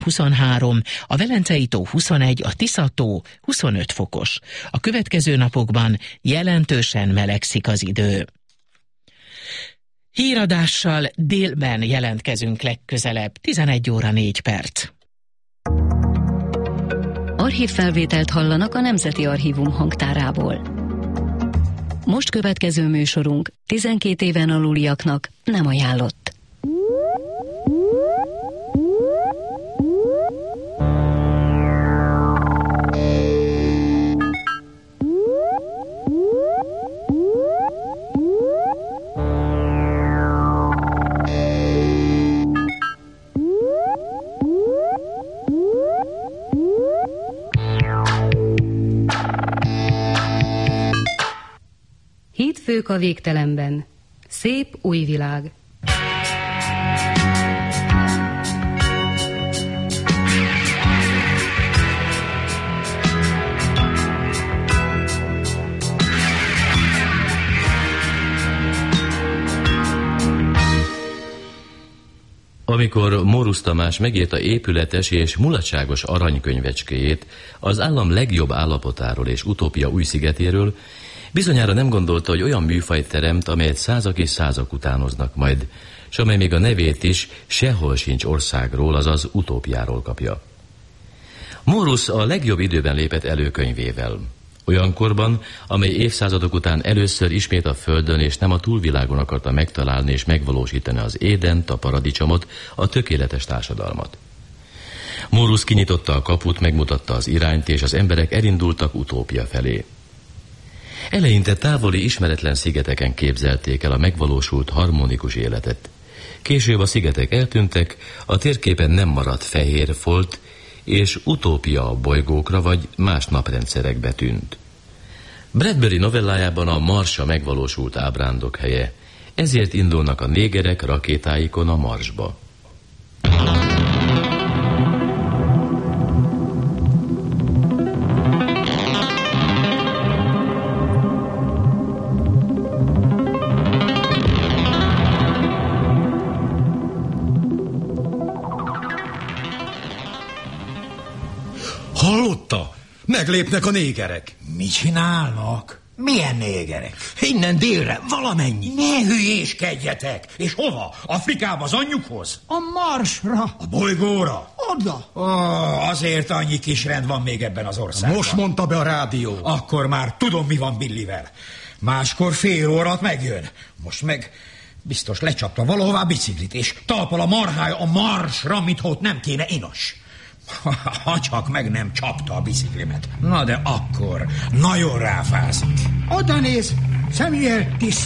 23, a Velencei-tó 21, a Tisza-tó 25 fokos. A következő napokban jelentősen melegszik az idő. Híradással délben jelentkezünk legközelebb, 11 óra 4 perc. Archívfelvételt hallanak a Nemzeti Archívum hangtárából. Most következő műsorunk 12 éven aluliaknak nem ajánlott. Hétfők a végtelenben. Szép új világ. Amikor Mórusz Tamás megírta épületes és mulatságos aranykönyvecskéjét az állam legjobb állapotáról és utópia új szigetéről, bizonyára nem gondolta, hogy olyan műfajt teremt, amelyet százak és százak utánoznak majd, s amely még a nevét is Sehol sincs országról, azaz utópiáról kapja. Mórusz a legjobb időben lépett elő könyvével. Olyan korban, amely évszázadok után először ismét a földön és nem a túlvilágon akarta megtalálni és megvalósítani az Édent, a paradicsomot, a tökéletes társadalmat. Mórusz kinyitotta a kaput, megmutatta az irányt, és az emberek elindultak utópia felé. Eleinte távoli, ismeretlen szigeteken képzelték el a megvalósult harmonikus életet. Később a szigetek eltűntek, a térképen nem maradt fehér folt, és utópia a bolygókra vagy más naprendszerekbe tűnt. Bradbury novellájában a Mars a megvalósult ábrándok helye, ezért indulnak a négerek rakétáikon a Marsba. Hallotta? Meglépnek a négerek. Mit csinálnak? Milyen négerek? Innen délre, valamennyi. Ne hülyéskedjetek! És hova? Afrikába az anyjukhoz? A Marsra. A bolygóra? Oda. Azért annyi kis rend van még ebben az országban. Most mondta be a rádió. Akkor már tudom, mi van Billivel. Máskor fél órát megjön. Most meg biztos lecsapta valahová biciklit, és talpal a marhája a Marsra, mintha ott nem kéne inos. Ha csak meg nem csapta a biciklimet. Na de akkor nagyon ráfázik. Oda néz, Samuel Tisz.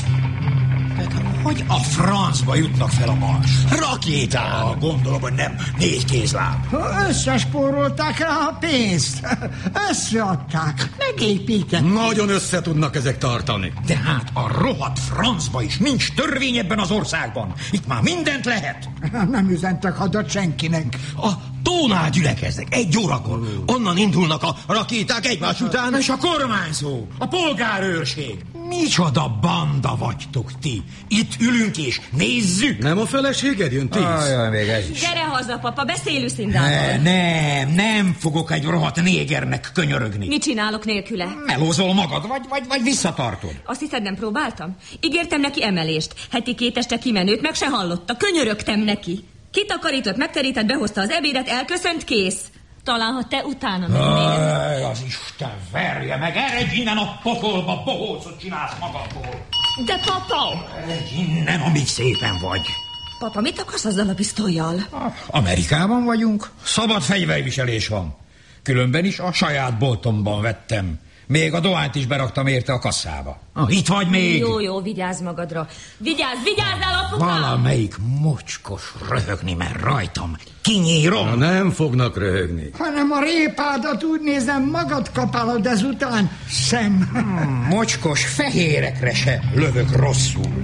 Hogy a francba jutnak fel a Mars? Rakétával. Gondolom, hogy nem 4 kézláb. Összespórolták rá a pénzt. Összeadták. Megépítették. Nagyon össze tudnak ezek tartani. De hát a rohadt francba is nincs törvény ebben az országban. Itt már mindent lehet. Nem üzentek hadat senkinek. A tónál gyülekeznek 1 órakor. Onnan indulnak a rakéták egymás után. És a kormányzó, a polgárőrség. Micsoda banda vagytok ti. Itt ülünk és nézzük. Nem a feleséged jön, Tíz? Még ez is. Gyere haza, papa, beszélj Lucindával. Nem fogok egy rohadt négernek könyörögni. Mit csinálok nélküle? Melózol magad, vagy visszatartod? Azt hiszed, nem próbáltam? Ígértem neki emelést. Heti 2 este kimenőt, meg se hallotta. Könyörögtem neki. Kitakarított, megterített, behozta az ebédet, elköszönt, kész. Talán, ha te utána mennél. Az Isten verje meg, eredj innen a pokolba, bohócot csinálsz magadból. De papa! Eredj innen, amíg szépen vagy. Papa, mit akarsz azzal a pisztollyal? Amerikában vagyunk, szabad fegyverviselés van. Különben is a saját boltomban vettem. Még a dohányt is beraktam érte a kasszába. Itt vagy még? Jó, vigyázz magadra. Vigyázzál, apukám! Valamelyik mocskos röhögni, mert rajtam kinyírom. Nem fognak röhögni. Hanem a répádat úgy nézem, magad kapálod ezután, Sam. Mocskos fehérekre se lövök rosszul.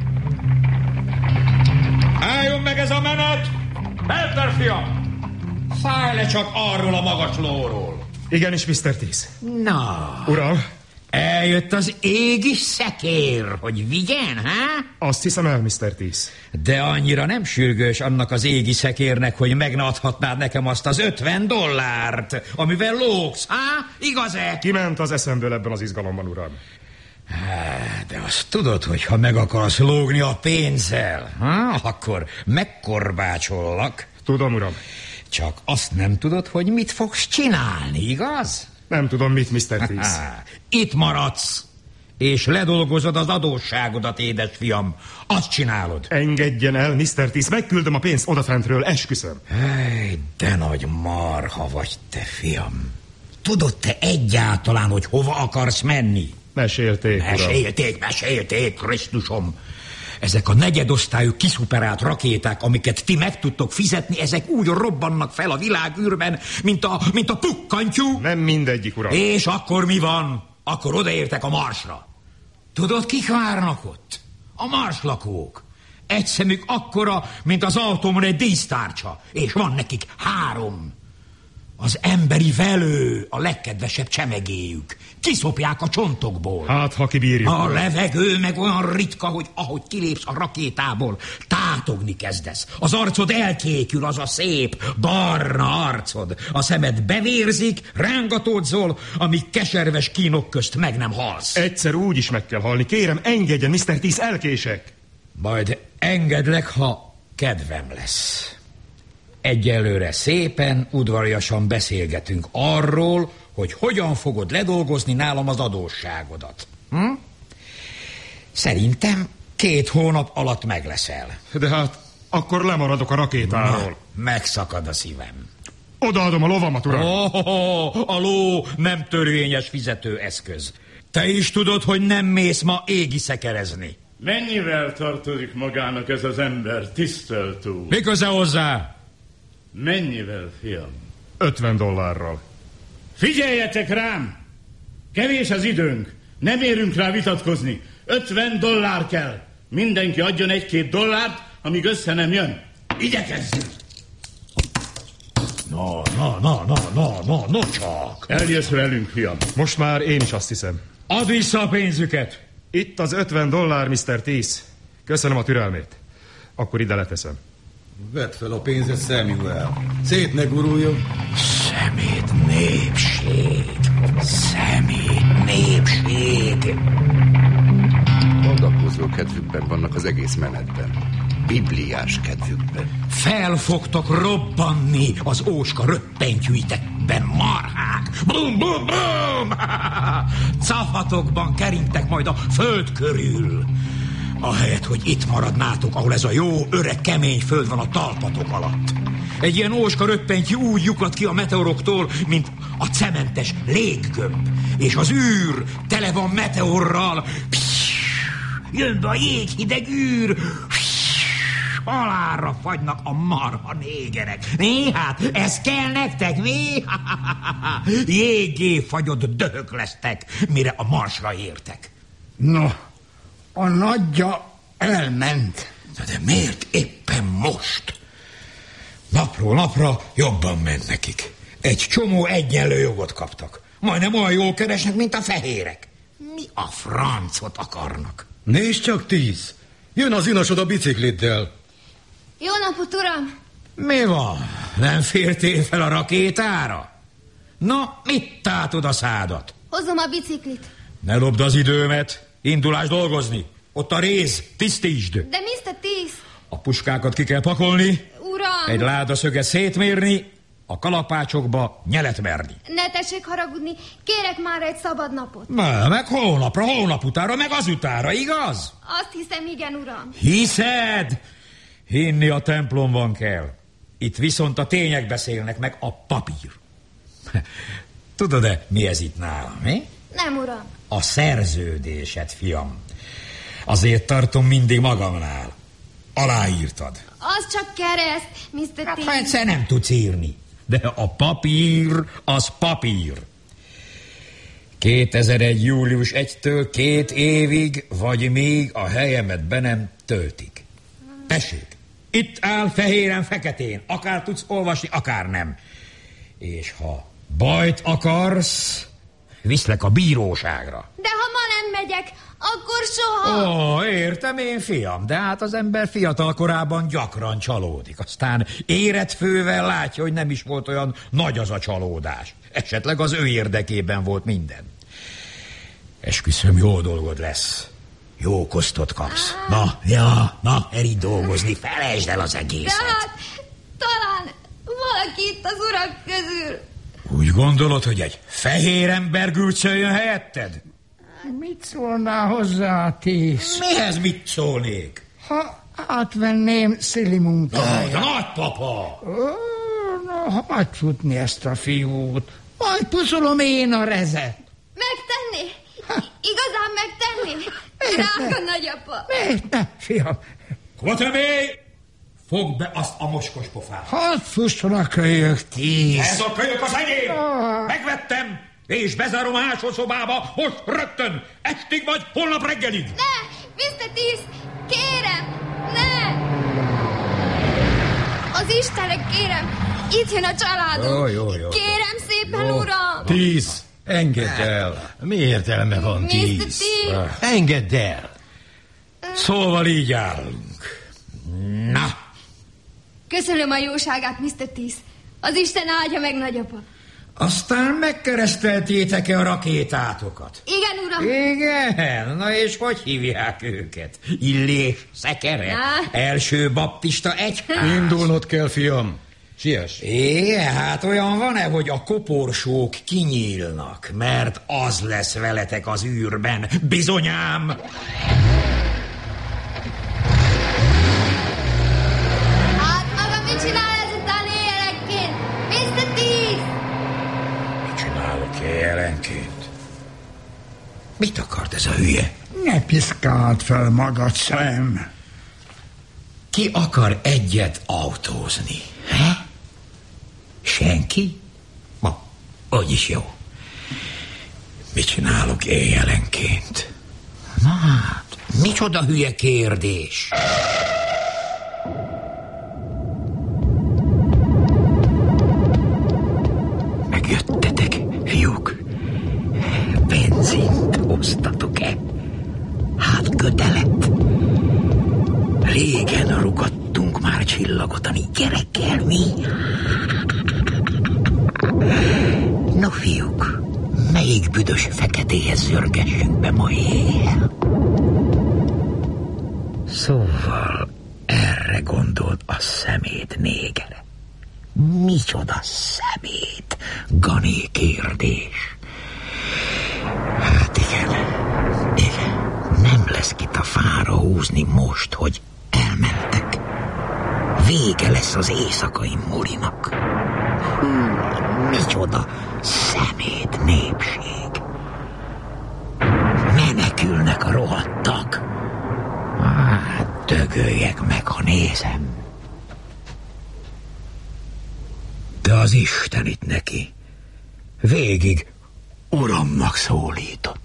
Álljon meg ez a menet! Belter fiam! Szállj le csak arról a magas lóról. Igenis, Mr. Tíz. Na. Uram, Eljött az égi szekér, hogy vigyen, ha? Azt hiszem el, Mr. Tease. De annyira nem sürgős annak az égi szekérnek, hogy meg ne adhatnád nekem azt az $50, amivel lógsz, ha? Igaz-e? Kiment az eszemből ebben az izgalomban, uram. De azt tudod, hogy ha meg akarsz lógni a pénzzel, ha? Akkor megkorbácsollak. Tudom, uram. Csak azt nem tudod, hogy mit fogsz csinálni, igaz? Nem tudom mit, Mr. Tease. Itt maradsz, és ledolgozod az adósságodat, édesfiam. Azt csinálod. Engedjen el, Mr. Tease, megküldöm a pénzt odafentről, esküszöm. Hely, de nagy marha vagy te, fiam. Tudod te egyáltalán, hogy hova akarsz menni? Mesélték, uram. Mesélték, Krisztusom. Ezek a negyedosztályú kiszuperált rakéták, amiket ti meg tudtok fizetni, ezek úgy robbannak fel a világűrben, mint a pukkantyú. Nem mindegyik, uram. És akkor mi van? Akkor odaértek a Marsra. Tudod, kik várnak ott? A marslakók. Egy szemük akkora, mint az autómon egy dísztárcsa, és van nekik 3. Az emberi velő, a legkedvesebb csemegéjük. Kiszopják a csontokból. Hát, ha kibírjuk. A levegő meg olyan ritka, hogy ahogy kilépsz a rakétából, tátogni kezdesz. Az arcod elkékül, az a szép, barna arcod. A szemed bevérzik, rángatódzol, amíg keserves kínok közt meg nem halsz. Egyszer úgy is meg kell halni. Kérem, engedjen, Mr. Tease, elkések. Majd engedlek, ha kedvem lesz. Egyelőre szépen, udvariasan beszélgetünk arról, hogy hogyan fogod ledolgozni nálam az adósságodat. Szerintem 2 hónap alatt meg leszel. De hát, akkor lemaradok a rakétáról. Megszakad a szívem. Odaadom a lovamat, uram. A ló nem törvényes fizetőeszköz. Te is tudod, hogy nem mész ma égiszekerezni. Mennyivel tartozik magának ez az ember, tisztelt úr? Mi köze hozzá? Mennyivel, fiam? $50. Figyeljetek rám! Kevés az időnk. Nem érünk rá vitatkozni. $50 kell. Mindenki adjon $1-2, amíg össze nem jön. Igyekezzünk! No csak. Eljössz velünk, fiam. Most már én is azt hiszem. Add vissza a pénzüket. Itt az $50, Mr. Tease. Köszönöm a türelmét. Akkor ide leteszem. Vedd fel a pénzet, Samuel. Szét ne guruljon. Szemét népség. Adakozó kedvükben vannak az egész menetben. Bibliás kedvükben. Fel fogtok robbanni az óska röppentyűitekben, marhák. Bum, bum, bum. Cafatokban keringtek majd a föld körül. Ahelyett, hogy itt maradnátok, ahol ez a jó, öreg, kemény föld van a talpatok alatt. Egy ilyen óska röppentyű úgy lyukad ki a meteoroktól, mint a cementes léggömb. És az űr tele van meteorral. Jön be a jéghideg űr. Halálra fagynak a marha négerek. Mi? Hát, ez kell nektek, mi? Jéggé fagyott döhök lesztek, mire a Marsra értek. No, a nagyja elment. De miért éppen most? Napról napra jobban ment nekik. Egy csomó egyenlő jogot kaptak. Majdnem olyan jól keresnek, mint a fehérek. Mi a francot akarnak? Nézd csak, Tease. Jön az inosod a bicikliddel. Jó napot, uram! Mi van? Nem fértél fel a rakétára? Na, mit tátod a szádat? Hozom a biciklit. Ne lopd az időmet. Indulás dolgozni. Ott a réz, tisztítsd. De Mr. Tease... A puskákat ki kell pakolni. Uram! Egy ládaszöget szétmérni, a kalapácsokba nyelet verni. Ne tessék haragudni, kérek már egy szabad napot. Meg holnapra, holnap utára, meg azutára, igaz? Azt hiszem, igen, uram. Hiszed? Hinni a templomban kell. Itt viszont a tények beszélnek, meg a papír. Tudod-e, mi ez itt nálam, mi? Nem, uram. A szerződésed, fiam. Azért tartom mindig magamnál. Aláírtad. Az csak kereszt, Mr. Tease. Hát egyszer nem tudsz írni. De a papír, az papír. 2001. július 1-től 2 évig, vagy még a helyemet be nem töltik. Tessék, itt áll fehéren-feketén. Akár tudsz olvasni, akár nem. És ha bajt akarsz, viszlek a bíróságra. De ha ma nem megyek, akkor soha. Ó, értem én, fiam, de hát az ember fiatal korában gyakran csalódik. Aztán érett fővel látja, hogy nem is volt olyan nagy az a csalódás. Esetleg az ő érdekében volt minden. Esküszöm, jó dolgod lesz. Jó kosztot kapsz. Na, elég dolgozni, felejtsd el az egészet. De hát, talán valaki itt az urak közül. Úgy gondolod, hogy egy fehér ember gürcöljön helyetted? Mit szólnál hozzá, Tíz? Mihez mit szólnék? Ha átvenném Szili munkáját. Nagypapa! Hagyd futni ezt a fiút. Majd puszolom én a rezet. Megtenni? Igazán megtenni? Drága nagyapa. Miért ne, fiam? Kvatemé! Fogd be azt a moskos pofát. Hadd fusson a kölyök, Tíz. Ez a kölyök az enyém! Megvettem, és bezárom a ásószobába, most rögtön, estig vagy holnap reggelig. Ne, Mr. Tíz, kérem, ne! Az Istenek, kérem, itt jön a családom. Jó. Kérem szépen, uram. Tíz, engedd el. Mi értelme van, Tíz? Mr. Tíz. Engedd el. Szóval így állunk. Na. Köszönöm a jóságát, Mr. Tíz. Az Isten áldja meg, nagyapa. Aztán megkereszteltétek-e a rakétátokat? Igen, uram. Igen? Na és hogy hívják őket? Illés, Szekere? Első baptista egyház? Indulnod kell, fiam. Siess. Igen, hát olyan van-e, hogy a koporsók kinyílnak, mert az lesz veletek az űrben, bizonyám! Hát maga mit csinál ezután éjjelenként? Mr. Tíz! Mit csinálok éjjelenként? Mit akart ez a hülye? Ne piszkáld fel magad, Sam. Ki akar egyet autózni? Senki? Ma, úgyis jó. Mit csinálok éjjelenként? Na hát, micsoda hülye kérdés? Megjöttetek, fiúk? Benzint hoztatok-e? Hát kötelet. Régen rugattunk már csillagotani gyerekkel, mi? No, fiúk, melyik büdös feketéhez zörgessünk be ma éjjel? Szóval erre gondolt a szemét négere. Micsoda szemét? Gané kérdés. Hát igen, nem lesz kit a fára húzni most, hogy elmentek. Vége lesz az éjszakai mulinak. Micsoda szemét népség. Menekülnek a rohadtak. Dögöljek meg, ha nézem. De az Isten itt neki végig uramnak szólított.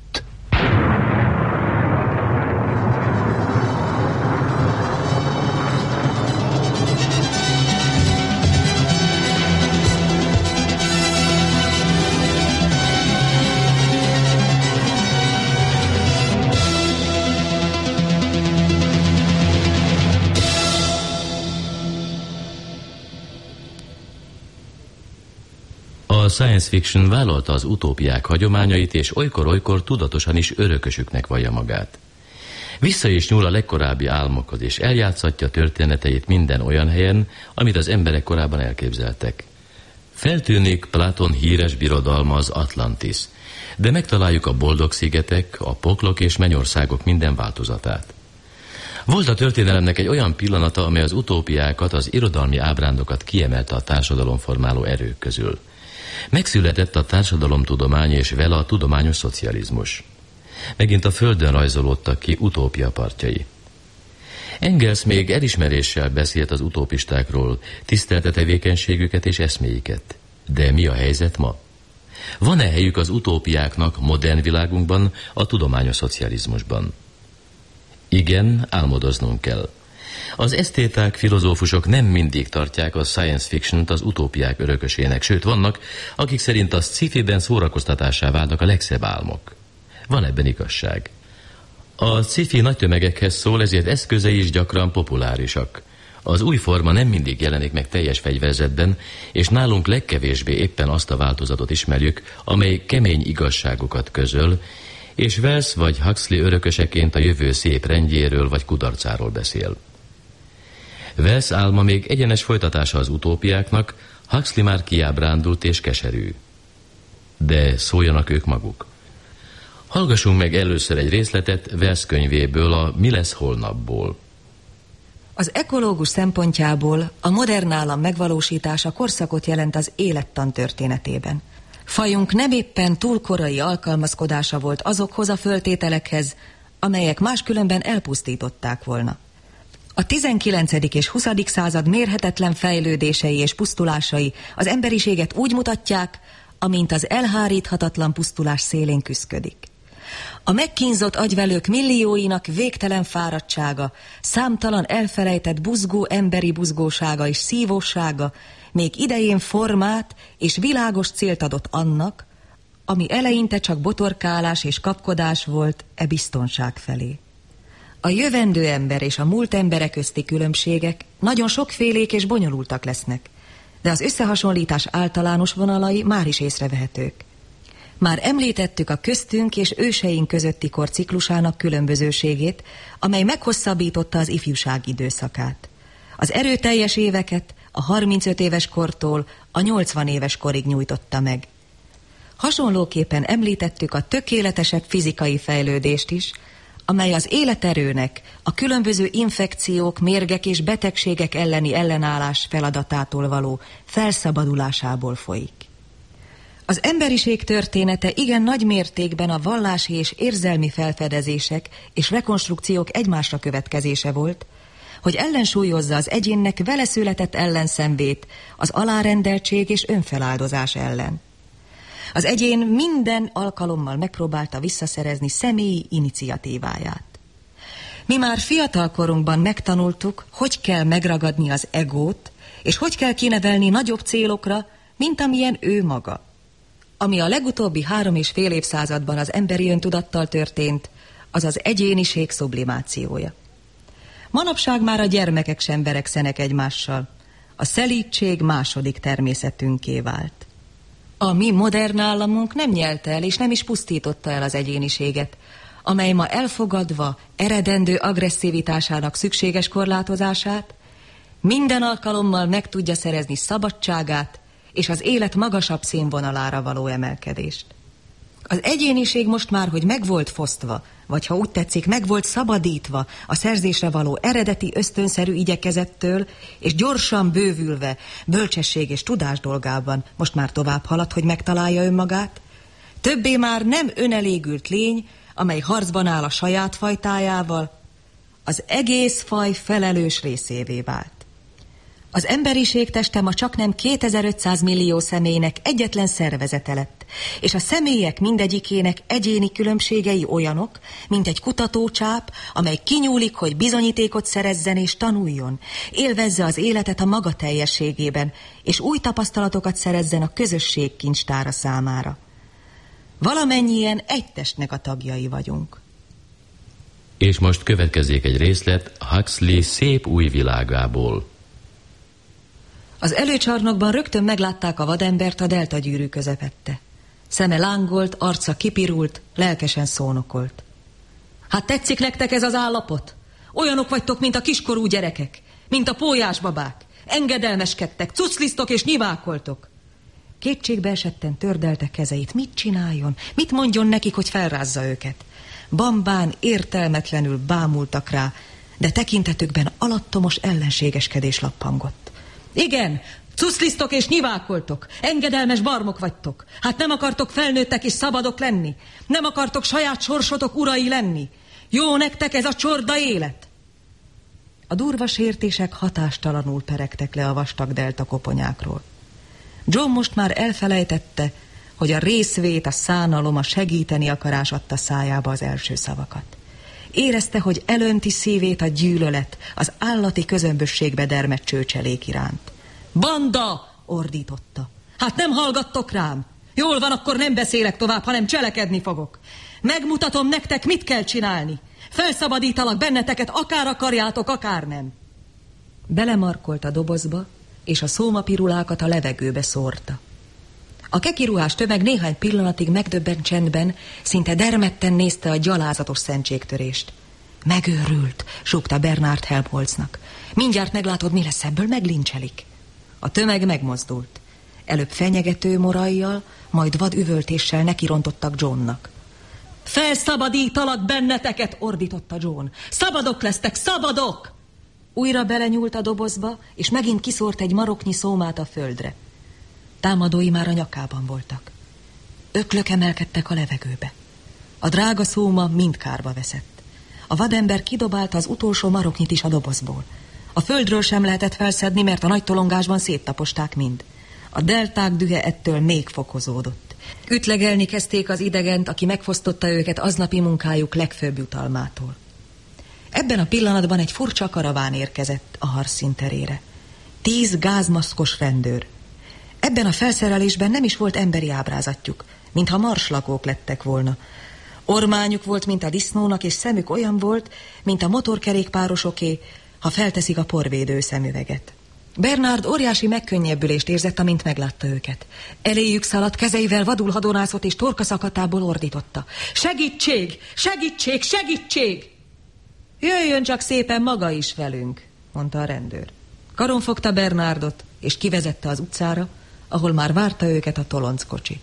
A science fiction vállalta az utópiák hagyományait, és olykor-olykor tudatosan is örökösüknek vallja magát. Vissza is nyúl a legkorábbi álmokhoz, és eljátszatja történeteit minden olyan helyen, amit az emberek korábban elképzeltek. Feltűnik Platon híres birodalma, az Atlantis, de megtaláljuk a Boldog-szigetek, a poklok és mennyországok minden változatát. Volt a történelemnek egy olyan pillanata, amely az utópiákat, az irodalmi ábrándokat kiemelte a társadalomformáló erők közül. Megszületett a társadalomtudomány és vele a tudományos szocializmus. Megint a földön rajzolódtak ki utópia partjai. Engels még elismeréssel beszélt az utópistákról, tisztelte tevékenységüket és eszméiket. De mi a helyzet ma? Van-e helyük az utópiáknak modern világunkban, a tudományos szocializmusban? Igen, álmodoznunk kell. Az esztéták, filozófusok nem mindig tartják a science fiction-t az utópiák örökösének, sőt vannak, akik szerint a sci-fiben szórakoztatásá válnak a legszebb álmok. Van ebben igazság. A sci-fi nagy tömegekhez szól, ezért eszközei is gyakran populárisak. Az új forma nem mindig jelenik meg teljes fegyverzetben, és nálunk legkevésbé éppen azt a változatot ismerjük, amely kemény igazságokat közöl, és Wells vagy Huxley örököseként a jövő szép rendjéről vagy kudarcáról beszél. Wells álma még egyenes folytatása az utópiáknak, Huxley már kiábrándult és keserű. De szóljanak ők maguk. Hallgassunk meg először egy részletet Wells könyvéből, a Mi lesz holnapból. Az ekológus szempontjából a modern állam megvalósítása korszakot jelent az élettan történetében. Fajunk nem éppen túl korai alkalmazkodása volt azokhoz a föltételekhez, amelyek máskülönben elpusztították volna. A 19. és 20. század mérhetetlen fejlődései és pusztulásai az emberiséget úgy mutatják, amint az elháríthatatlan pusztulás szélén küszködik. A megkínzott agyvelők millióinak végtelen fáradtsága, számtalan elfelejtett buzgó emberi buzgósága és szívósága még idején formát és világos célt adott annak, ami eleinte csak botorkálás és kapkodás volt e biztonság felé. A jövendő ember és a múlt embere közti különbségek nagyon sokfélék és bonyolultak lesznek, de az összehasonlítás általános vonalai már is észrevehetők. Már említettük a köztünk és őseink közötti kor ciklusának különbözőségét, amely meghosszabbította az ifjúság időszakát. Az erőteljes éveket a 35 éves kortól a 80 éves korig nyújtotta meg. Hasonlóképpen említettük a tökéletesebb fizikai fejlődést is, amely az életerőnek a különböző infekciók, mérgek és betegségek elleni ellenállás feladatától való felszabadulásából folyik. Az emberiség története igen nagy mértékben a vallási és érzelmi felfedezések és rekonstrukciók egymásra következése volt, hogy ellensúlyozza az egyénnek vele született ellenszenvét az alárendeltség és önfeláldozás ellen. Az egyén minden alkalommal megpróbálta visszaszerezni személyi iniciatíváját. Mi már fiatal korunkban megtanultuk, hogy kell megragadni az egót, és hogy kell kinevelni nagyobb célokra, mint amilyen ő maga. Ami a legutóbbi 3,5 évszázadban az emberi öntudattal történt, az az egyéniség sublimációja. Manapság már a gyermekek sem verekszenek egymással. A szelídség második természetünké vált. A mi modern államunk nem nyelte el és nem is pusztította el az egyéniséget, amely ma elfogadva eredendő agresszivitásának szükséges korlátozását, minden alkalommal meg tudja szerezni szabadságát és az élet magasabb színvonalára való emelkedést. Az egyéniség most már, hogy meg volt fosztva, vagy ha úgy tetszik, meg volt szabadítva a szerzésre való eredeti ösztönszerű igyekezettől, és gyorsan bővülve bölcsesség és tudás dolgában most már tovább halad, hogy megtalálja önmagát, többé már nem önelégült lény, amely harcban áll a saját fajtájával, az egész faj felelős részévé vált. Az emberiség teste ma csaknem 2500 millió személynek egyetlen szervezete lett, és a személyek mindegyikének egyéni különbségei olyanok, mint egy kutatócsáp, amely kinyúlik, hogy bizonyítékot szerezzen és tanuljon, élvezze az életet a maga teljességében, és új tapasztalatokat szerezzen a közösség kincstára számára. Valamennyien egy testnek a tagjai vagyunk. És most következik egy részlet Huxley Szép új világából. Az előcsarnokban rögtön meglátták a vadembert a delta gyűrű közepette. Szeme lángolt, arca kipirult, lelkesen szónokolt. Hát tetszik nektek ez az állapot? Olyanok vagytok, mint a kiskorú gyerekek, mint a pólyásbabák. Engedelmeskedtek, cuclisztok és nyivákoltok. Kétségbe esetten tördelte kezeit. Mit csináljon? Mit mondjon nekik, hogy felrázza őket? Bambán, értelmetlenül bámultak rá, de tekintetükben alattomos ellenségeskedés lappangott. Igen, cuszlisztok és nyivákoltok, engedelmes barmok vagytok. Hát nem akartok felnőttek és szabadok lenni? Nem akartok saját sorsotok urai lenni? Jó nektek ez a csorda élet? A durva sértések hatástalanul peregtek le a vastag delta koponyákról. John most már elfelejtette, hogy a részvét, a szánalom, a segíteni akarás adta szájába az első szavakat. Érezte, hogy elönti szívét a gyűlölet az állati közömbösségbe dermedt csőcselék iránt. Banda! Ordította. Hát nem hallgattok rám? Jól van, akkor nem beszélek tovább, hanem cselekedni fogok. Megmutatom nektek, mit kell csinálni. Felszabadítalak benneteket, akár akarjátok, akár nem. Belemarkolt a dobozba, és a szómapirulákat a levegőbe szórta. A kekiruhás tömeg néhány pillanatig megdöbbent csendben, szinte dermedten nézte a gyalázatos szentségtörést. Megőrült, súgta Bernard Helmholtznak. Mindjárt meglátod, mi lesz ebből, meglincselik. A tömeg megmozdult. Előbb fenyegető morajjal, majd vad üvöltéssel nekirontottak Johnnak. Felszabadítalak benneteket, ordította John. Szabadok lesztek, szabadok! Újra belenyúlt a dobozba, és megint kiszórt egy maroknyi szómát a földre. Támadói már a nyakában voltak. Öklök emelkedtek a levegőbe. A drága szóma mind kárba veszett. A vadember kidobálta az utolsó maroknyit is a dobozból. A földről sem lehetett felszedni, mert a nagy tolongásban széttaposták mind. A delták dühe ettől még fokozódott. Ütlegelni kezdték az idegent, aki megfosztotta őket aznapi munkájuk legfőbb jutalmától. Ebben a pillanatban egy furcsa karaván érkezett a harcszín terére. 10 gázmaszkos rendőr. Ebben a felszerelésben nem is volt emberi ábrázatjuk, mintha marslakók lettek volna. Ormányuk volt, mint a disznónak, és szemük olyan volt, mint a motorkerékpárosoké, ha felteszik a porvédő szemüveget. Bernard óriási megkönnyebbülést érzett, amint meglátta őket. Eléjük szaladt, kezeivel vadul hadonászott, és torkaszakatából ordította. Segítség! Segítség! Segítség! Jöjjön csak szépen maga is velünk, mondta a rendőr. Karon fogta Bernardot, és kivezette az utcára, ahol már várta őket a toloncskocsi.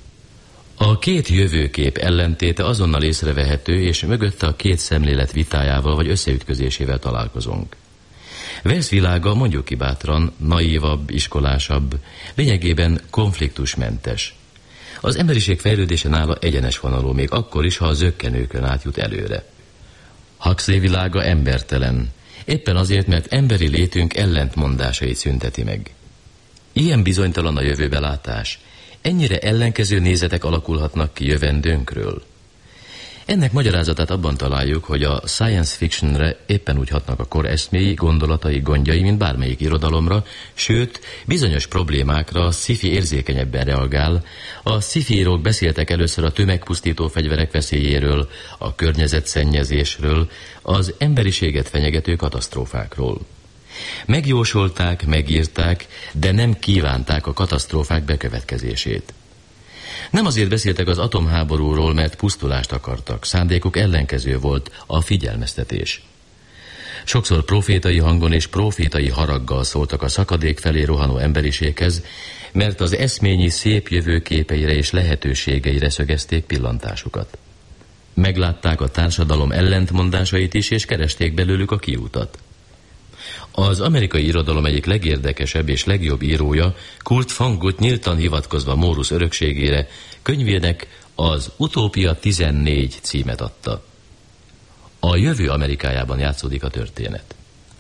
A két jövőkép ellentéte azonnal észrevehető, és mögötte a két szemlélet vitájával vagy összeütközésével találkozunk. Wales világa, mondjuk ki bátran, naívabb, iskolásabb, lényegében konfliktusmentes. Az emberiség fejlődése nála egyenes vonalú, még akkor is, ha a zökkenőkön átjut előre. Huxley világa embertelen, éppen azért, mert emberi létünk ellentmondásait szünteti meg. Ilyen bizonytalan a jövőbelátás, ennyire ellenkező nézetek alakulhatnak ki jövendőnkről. Ennek magyarázatát abban találjuk, hogy a science fictionre éppen úgy hatnak a kor eszméi, gondolatai, gondjai, mint bármelyik irodalomra, sőt, bizonyos problémákra a sci-fi érzékenyebben reagál. A sci-fi írók beszéltek először a tömegpusztító fegyverek veszélyéről, a környezetszennyezésről, az emberiséget fenyegető katasztrófákról. Megjósolták, megírták, de nem kívánták a katasztrófák bekövetkezését. Nem azért beszéltek az atomháborúról, mert pusztulást akartak, szándékuk ellenkező volt, a figyelmeztetés. Sokszor profétai hangon és profétai haraggal szóltak a szakadék felé rohanó emberiséghez, mert az eszményi szép jövőképeire és lehetőségeire szögezték pillantásukat. Meglátták a társadalom ellentmondásait is, és keresték belőlük a kiutat. Az amerikai irodalom egyik legérdekesebb és legjobb írója, Kurt Vonnegut nyíltan hivatkozva Mórusz örökségére, könyvének az Utópia 14 címet adta. A jövő Amerikájában játszódik a történet.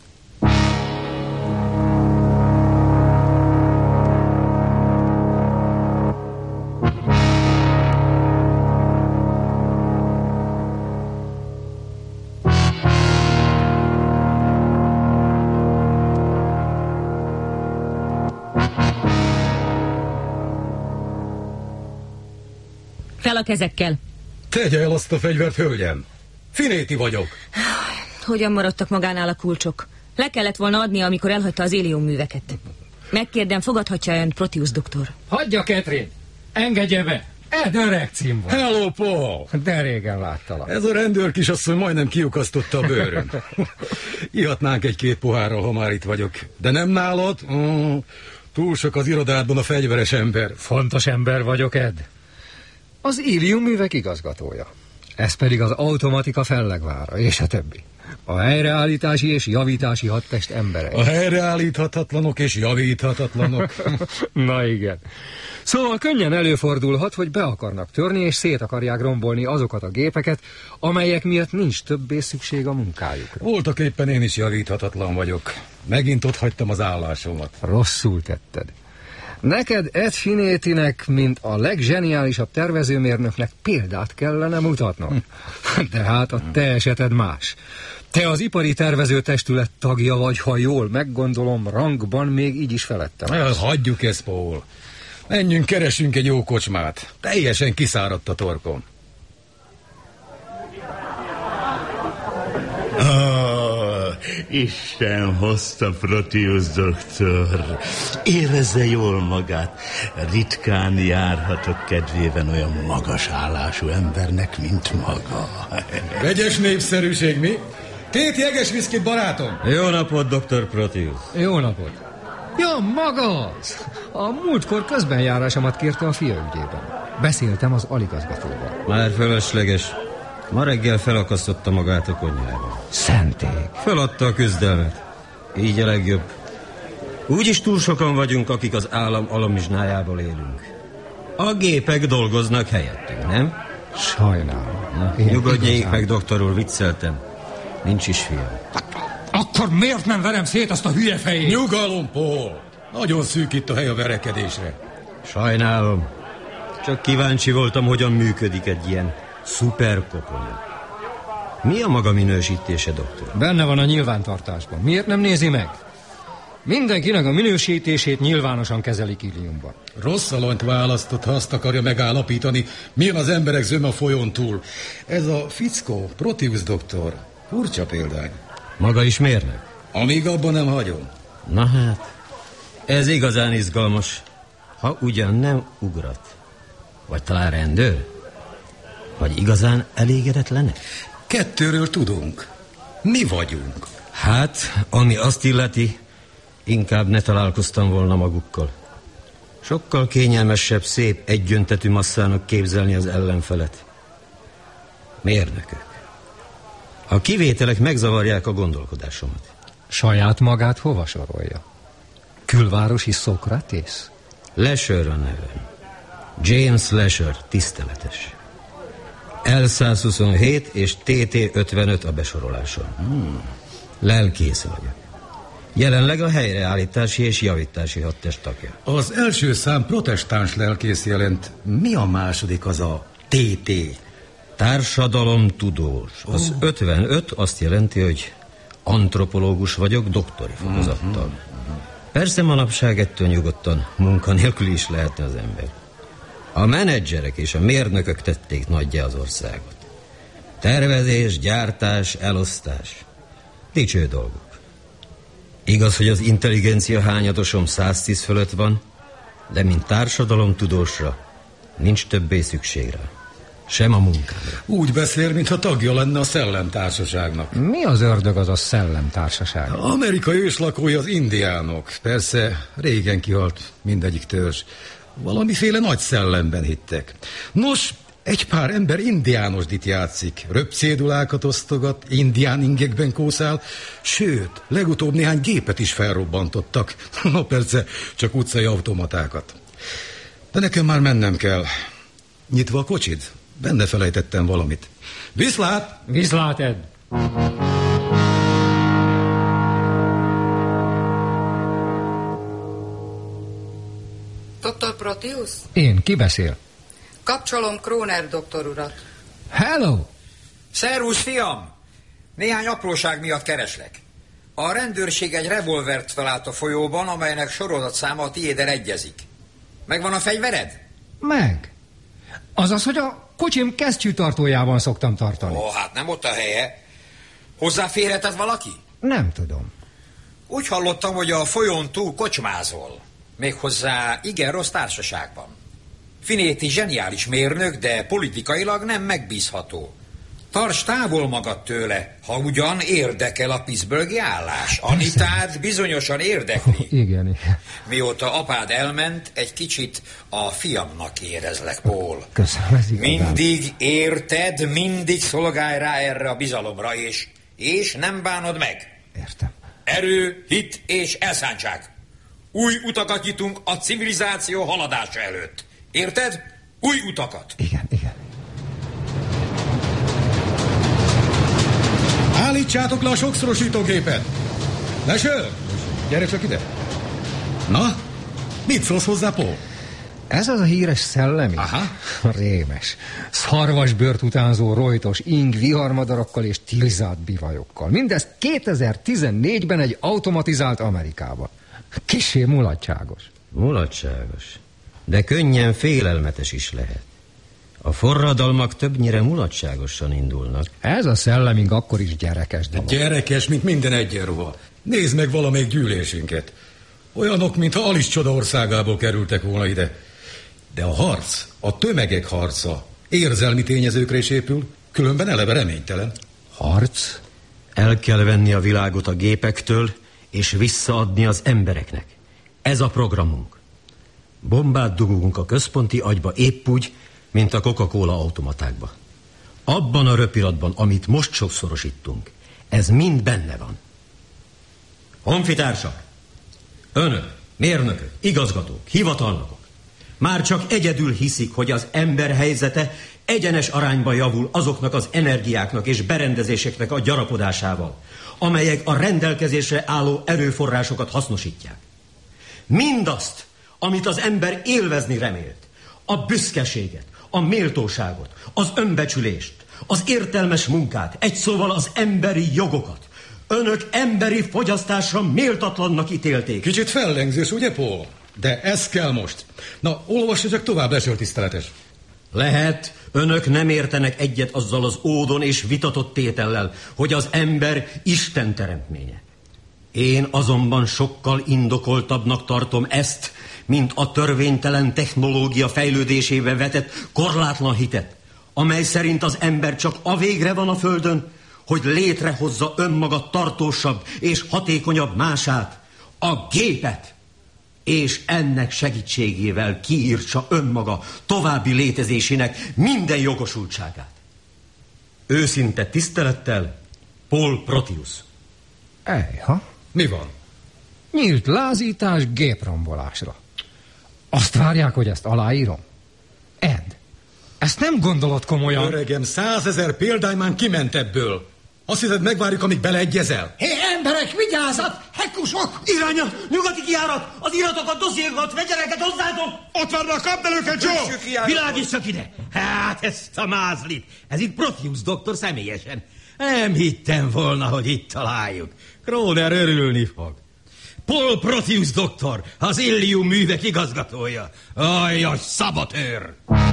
Fel a kezekkel. Tegye el azt a fegyvert, hölgyem. Finéti vagyok. Hogyan maradtak magánál a kulcsok? Le kellett volna adnia, amikor elhagyta az Hélium műveket. Megkérdem, fogadhatja ön Proteus doktor? Hagyja, Catherine! Engedje be! Ed öreg cím van. Hello, Paul! De régen láttalak. Ez a rendőr kisasszony majdnem kiukasztotta a bőröm. Ihatnánk egy-két pohárral, ha már itt vagyok. De nem nálad? Túl sok az irodádban a fegyveres ember. Fontos ember vagyok, Ed. Az Hélium művek igazgatója. Ez pedig az automatika fellegvára, és a többi. A helyreállítási és javítási hadtest emberei. A helyreállíthatatlanok és javíthatatlanok. Na igen. Szóval könnyen előfordulhat, hogy be akarnak törni és szét akarják rombolni azokat a gépeket, amelyek miatt nincs többé szükség a munkájukra. Voltak éppen én is javíthatatlan vagyok. Megint ott hagytam az állásomat. Rosszul tetted. Neked Ed Finétinek, mint a legzseniálisabb tervezőmérnöknek példát kellene mutatnod. De hát a te eseted más. Te az ipari tervezőtestület tagja vagy, ha jól meggondolom, rangban még így is felettem. Hagyjuk ezt, Paul. Menjünk, keresünk egy jó kocsmát. Teljesen kiszáradt a torkom. Isten hozta, Proteus doktor. Érezze jól magát. Ritkán járhatok kedvében olyan magas állású embernek, mint maga. Vegyes népszerűség, mi? 2 jeges viszkit, barátom! Jó napot, Dr. Proteus. Jó napot! Ja, maga az! A múltkor közbenjárásomat kérte a fia ügyében. Beszéltem az aligazgatóval. Már fölösleges. Ma reggel felakasztotta magát a konyhában. Szenték! Feladta a küzdelmet. Így a legjobb. Úgyis túl sokan vagyunk, akik az állam alamizsnájából élünk. A gépek dolgoznak helyettünk, nem? Sajnálom. Nyugodjék meg, doktor úr, vicceltem. Nincs is fiam. Akkor miért nem verem szét azt a hülye fejét? Nyugalom, Paul! Nagyon szűk itt a hely a verekedésre. Sajnálom. Csak kíváncsi voltam, hogyan működik egy ilyen szuperkoponya. Mi a maga minősítése, doktor? Benne van a nyilvántartásban. Miért nem nézi meg? Mindenkinek a minősítését nyilvánosan kezelik Iliumban. Rossz alanyt választott, ha azt akarja megállapítani, milyen az emberek zöme a folyón túl. Ez a fickó, Proteus doktor, furcsa példány. Maga is mérnök? Amíg abban nem hagyom. Na hát, ez igazán izgalmas. Ha ugyan nem ugrat. Vagy talán rendőr? Vagy igazán elégedetlenek? 2-ről tudunk. Mi vagyunk. Hát, ami azt illeti, inkább ne találkoztam volna magukkal. Sokkal kényelmesebb, szép, egyöntetű masszának képzelni az ellenfelet. Mérnökök. A kivételek megzavarják a gondolkodásomat. Saját magát hova sorolja? Külvárosi Szokratész? Lesher a nevem. James Lesher, tiszteletes. L127 és TT55 a besoroláson. Lelkész vagyok. Jelenleg a helyreállítási és javítási hadtest tagja. Az első szám protestáns lelkész jelent. Mi a második, az a TT? Társadalomtudós. Az 55 azt jelenti, hogy antropológus vagyok doktori fokozattal. Persze manapság ettől nyugodtan munkanélkül is lehetne az ember. A menedzserek és a mérnökök tették nagyjá az országot. Tervezés, gyártás, elosztás. Dicső dolgok. Igaz, hogy az intelligencia hányadosom 110 fölött van, de mint társadalomtudósra nincs többé szükség rá. Sem a munkámra. Úgy beszél, mintha tagja lenne a szellemtársaságnak. Mi az ördög az a szellemtársaság? Amerika őslakói az indiánok. Persze, régen kihalt mindegyik törzs. Valamiféle nagy szellemben hittek. Nos, egy pár ember indiánosdit játszik, röpcédulákat osztogat, indián ingekben kószál, sőt, legutóbb néhány gépet is felrobbantottak. No persze, csak utcai automatákat. De nekem már mennem kell. Nyitva a kocsid? Benne felejtettem valamit. Viszlát! Viszlát, Ed! Dr. Proteus? Én, ki beszél? Kapcsolom Kroner doktor urat. Hello! Szervusz, fiam! Néhány apróság miatt kereslek. A rendőrség egy revolvert talált a folyóban, amelynek sorozatszáma a tiéddel egyezik. Megvan a fegyvered? Meg. Azaz, hogy a kocsim kesztyűtartójában szoktam tartani. Ó, hát nem ott a helye. Hozzáférhetett valaki? Nem tudom. Úgy hallottam, hogy a folyón túl kocsmázol. Méghozzá igen rossz társaságban. Finéti zseniális mérnök, de politikailag nem megbízható. Tarts távol magad tőle, ha ugyan érdekel a pittsburghi állás. Anitát bizonyosan érdekli. Igen. Mióta apád elment, egy kicsit a fiamnak érezlek, Paul. Köszönöm, ez igazán. Mindig érted, mindig szolgálj rá erre a bizalomra, és nem bánod meg. Értem. Erő, hit és elszántság. Új utakat nyitunk a civilizáció haladása előtt. Érted? Új utakat. Igen. Állítsátok le a sokszorosítógépet! Leső! Gyere csak ide! Na? Mit szólsz hozzá, Paul? Ez az a híres szellemi? Aha. Rémes. Szarvasbőrt utánzó rojtos ing viharmadarakkal és tilzált bivajokkal. Mindezt 2014-ben egy automatizált Amerikába. Kissé mulatságos. Mulatságos. De könnyen félelmetes is lehet. A forradalmak többnyire mulatságosan indulnak. Ez a szelleming akkor is gyerekes dolog. Gyerekes, mint minden egyenruha. Nézd meg valamelyik gyűlésünket. Olyanok, mintha Alice csoda országából kerültek volna ide. De a harc, a tömegek harca érzelmi tényezőkre is épül, különben eleve reménytelen. Harc? El kell venni a világot a gépektől, és visszaadni az embereknek. Ez a programunk. Bombát dugunk a központi agyba épp úgy, mint a Coca-Cola automatákba. Abban a röpiratban, amit most sokszorosítunk, ez mind benne van. Honfitársak, önök, mérnökök, igazgatók, hivatalnokok már csak egyedül hiszik, hogy az ember helyzete egyenes arányban javul azoknak az energiáknak és berendezéseknek a gyarapodásával, amelyek a rendelkezésre álló erőforrásokat hasznosítják. Mindazt, amit az ember élvezni remélt, a büszkeséget, a méltóságot, az önbecsülést, az értelmes munkát, egy szóval az emberi jogokat, önök emberi fogyasztásra méltatlannak ítélték. Kicsit fellengzős, ugye, Paul? De ez kell most. Na, olvasd csak tovább, lesöl tiszteletes. Lehet, önök nem értenek egyet azzal az ódon és vitatott tétellel, hogy az ember Isten teremtménye. Én azonban sokkal indokoltabbnak tartom ezt, mint a törvénytelen technológia fejlődésébe vetett korlátlan hitet, amely szerint az ember csak avégre van a földön, hogy létrehozza önmaga tartósabb és hatékonyabb mását, a gépet, és ennek segítségével kiírtsa önmaga további létezésének minden jogosultságát. Őszinte tisztelettel, Paul Proteus. Ejha. Mi van? Nyílt lázítás géprombolásra. Azt várják, hogy ezt aláírom? Ed, ezt nem gondolod komolyan? Öregem, 100 000 példány már kiment ebből. Azt hiszed, megvárjuk, amíg beleegyezel? Hé, emberek, vigyázzat! Hekkusok! Iránya! Nyugati kijárat! Az iratokat, dossziékat, fegyvereket hozzátok! Ott vannak, kapd el őket, Joe! Világíts csak ide! Hát ezt a mázlit! Ez itt Proteus doktor személyesen. Nem hittem volna, hogy itt találjuk. Kroner örülni fog. Paul Proteus doktor, az Illium művek igazgatója. Ajaj, szabotőr!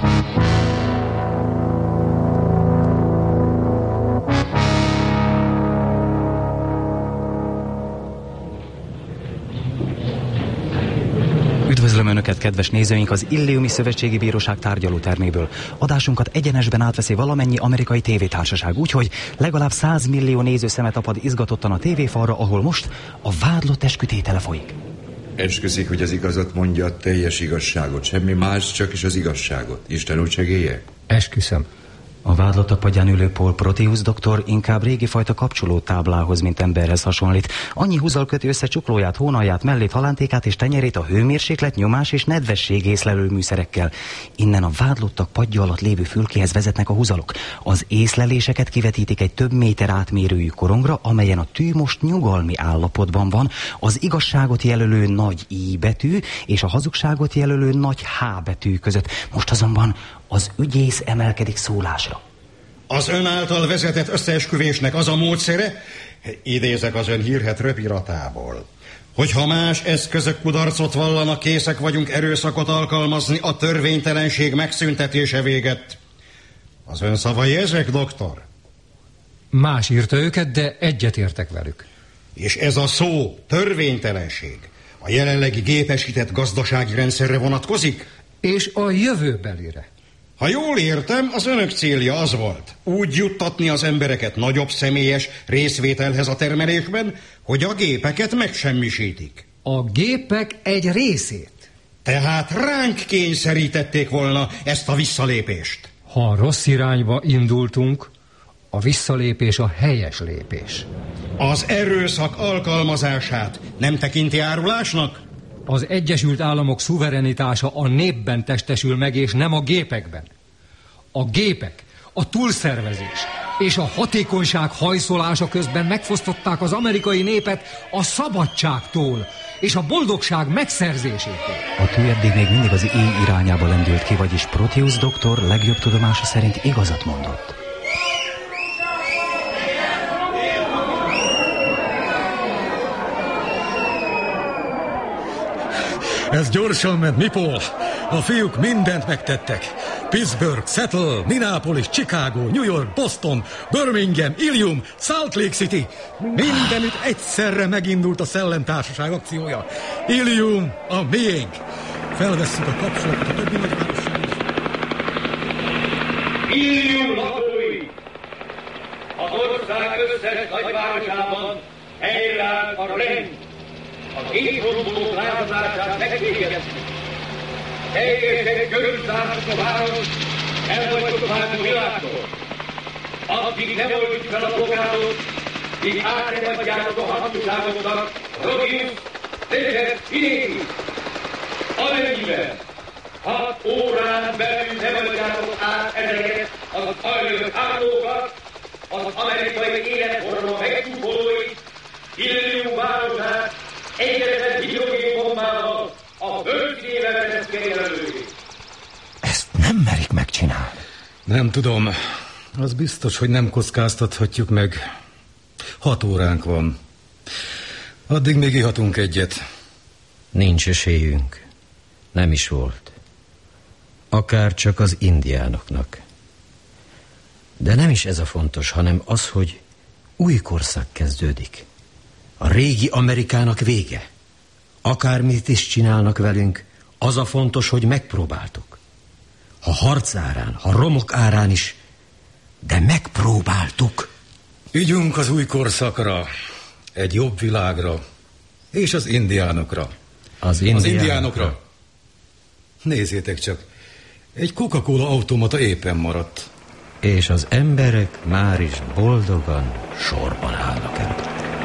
Üdvözlöm Önöket, kedves nézőink, az Illiumi Szövetségi Bíróság tárgyalóterméből. Adásunkat egyenesben átveszi valamennyi amerikai tévétársaság, úgyhogy legalább 100 millió nézőszeme tapad izgatottan a tévéfalra, ahol most a vádlott eskütétele folyik. Esküszik, hogy az igazat mondja, a teljes igazságot, semmi más, csak is az igazságot. Isten úgy segélye? Esküszöm. A vádlottak padján ülő Paul Proteus doktor inkább régi fajta kapcsolótáblához, mint emberhez hasonlít. Annyi húzzal köti össze csuklóját, hónalját, mellét, halántékát és tenyerét a hőmérséklet, nyomás és nedvesség észlelő műszerekkel. Innen a vádlottak padja alatt lévő fülkéhez vezetnek a húzalok. Az észleléseket kivetítik egy több méter átmérőjű korongra, amelyen a tű most nyugalmi állapotban van, az igazságot jelölő nagy I betű és a hazugságot jelölő nagy H betű között. Most azonban az ügyész emelkedik szólásra. Az ön által vezetett összeesküvésnek az a módszere, idézek az ön hírhedt röpiratából, hogyha más eszközök kudarcot vallanak, készek vagyunk erőszakot alkalmazni a törvénytelenség megszüntetése véget. Az ön szavai ezek, doktor? Más írta őket, de egyetértek velük. És ez a szó, törvénytelenség, a jelenlegi gépesített gazdasági rendszerre vonatkozik? És a jövőbelire. Ha jól értem, az önök célja az volt, úgy juttatni az embereket nagyobb személyes részvételhez a termelésben, hogy a gépeket megsemmisítik. A gépek egy részét. Tehát ránk kényszerítették volna ezt a visszalépést. Ha rossz irányba indultunk, a visszalépés a helyes lépés. Az erőszak alkalmazását nem tekinti árulásnak? Az Egyesült Államok szuverenitása a népben testesül meg, és nem a gépekben. A gépek, a túlszervezés és a hatékonyság hajszolása közben megfosztották az amerikai népet a szabadságtól, és a boldogság megszerzésétől. A tű eddig még mindig az éj irányába lendült ki, vagyis Proteus doktor legjobb tudomása szerint igazat mondott. Ez gyorsan ment, mi, Paul? A fiúk mindent megtettek. Pittsburgh, Seattle, Minneapolis, Chicago, New York, Boston, Birmingham, Ilium, Salt Lake City. Mindenütt egyszerre megindult a Szellemtársaság akciója. Ilium a miénk. Felvesszük a kapcsolatot a többi nagyvárossal. Ilium lakói! Az ország összes nagyvárosában helyreállt a rend. Az éjfordulók lázadását megvégezzük. Teljesen körülzártuk a város, elbocsották a világtól. Addig nem oldjuk fel a blokádot, míg át nem adjátok a hatóságoknak Rodius, Desert, Finéki. Amennyiben 6 órán belül nem adjátok át ezeket az ajlők hálókat, az amerikai életforma megcsúfolóit, Ilium városát egyetlen hidrogénbombával a földszínével vezeszkedjen elővé. Ezt nem merik megcsinálni. Nem tudom. Az biztos, hogy nem kockáztathatjuk meg. 6 óránk van. Addig még ihatunk egyet. Nincs esélyünk. Nem is volt. Akár csak az indiánoknak. De nem is ez a fontos, hanem az, hogy új korszak kezdődik. A régi Amerikának vége. Akármit is csinálnak velünk, az a fontos, hogy megpróbáltuk. Ha harc árán, ha romok árán is, de megpróbáltuk. Ügyünk az új korszakra, egy jobb világra, és az indiánokra. Az indiánokra? Nézzétek csak, egy Coca-Cola automata éppen maradt. És az emberek már is boldogan sorban állnak el.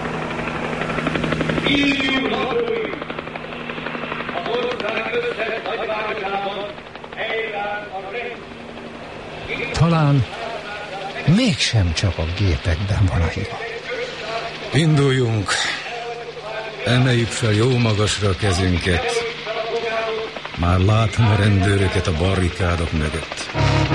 Ilium lakói! Az ország összes nagyvárosában helyreállt a rend. Talán mégsem csak a gépekben van a hiba. Induljunk, emeljük fel jó magasra a kezünket. Már látom a rendőröket a barrikádok mögött.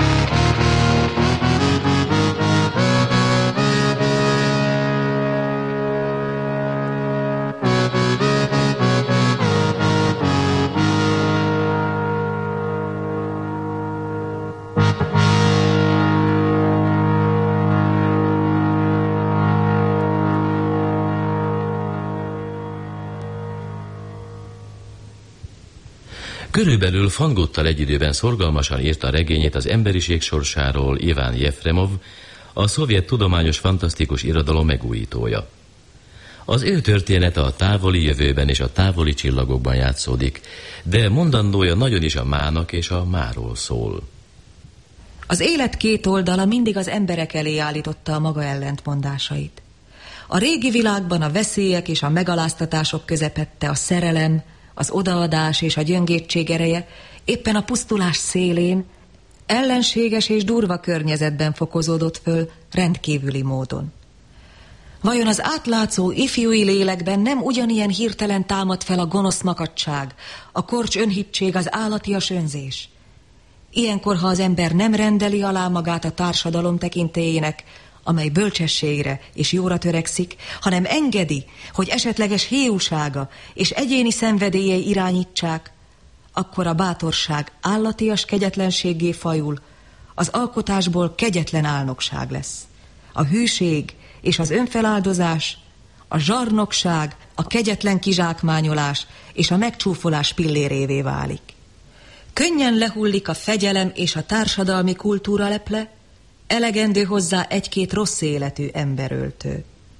Körülbelül Fanguttal egy időben szorgalmasan írta regényét az emberiség sorsáról Iván Jefremov, a szovjet tudományos fantasztikus irodalom megújítója. Az ő története a távoli jövőben és a távoli csillagokban játszódik, de mondandója nagyon is a mának és a máról szól. Az élet két oldala mindig az emberek elé állította a maga ellentmondásait. A régi világban a veszélyek és a megaláztatások közepette a szerelem, az odaadás és a gyöngétség ereje éppen a pusztulás szélén, ellenséges és durva környezetben fokozódott föl rendkívüli módon. Vajon az átlátszó ifjúi lélekben nem ugyanilyen hirtelen támad fel a gonosz makadság, a korcs önhittség, az állatias önzés? Ilyenkor, ha az ember nem rendeli alá magát a társadalom tekintélyének, amely bölcsességre és jóra törekszik, hanem engedi, hogy esetleges héúsága és egyéni szenvedélyei irányítsák, akkor a bátorság állatias kegyetlenséggé fajul, az alkotásból kegyetlen álnokság lesz. A hűség és az önfeláldozás, a zsarnokság, a kegyetlen kizsákmányolás és a megcsúfolás pillérévé válik. Könnyen lehullik a fegyelem és a társadalmi kultúra leple, elegendő hozzá egy-két rossz életű emberöltő.